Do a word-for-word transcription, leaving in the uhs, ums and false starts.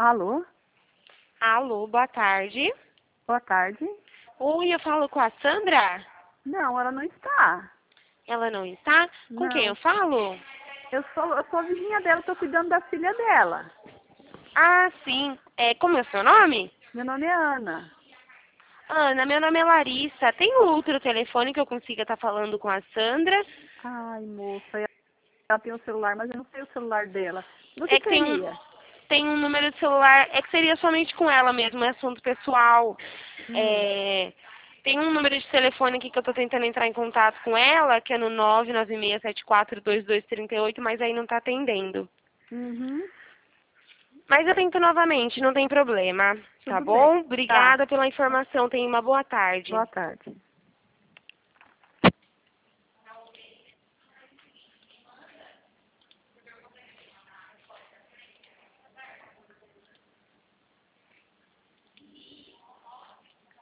Alô? Alô, boa tarde. Boa tarde. Oi, eu falo com a Sandra? Não, ela não está. Ela não está? Com quem eu Não. falo? Eu sou, eu sou a vizinha dela, estou cuidando da filha dela. Ah, sim. É, como é o seu nome? Meu nome é Ana. Ana, meu nome é Larissa. Tem outro telefone que eu consiga estar falando com a Sandra? Ai, moça, ela tem o celular, mas eu não sei o celular dela. Do que É que tem um, seria? tem um número de celular, é que seria somente com ela mesmo, é assunto pessoal. Hum. É, tem um número de telefone aqui que eu tô tentando entrar em contato com ela, que é no nove nove seis sete quatro dois dois três oito, mas aí não tá atendendo. Uhum. Mas eu tento novamente, não tem problema. Tá Tudo bem. bom? Tá. Obrigada pela informação. Tenha uma boa tarde. Boa tarde.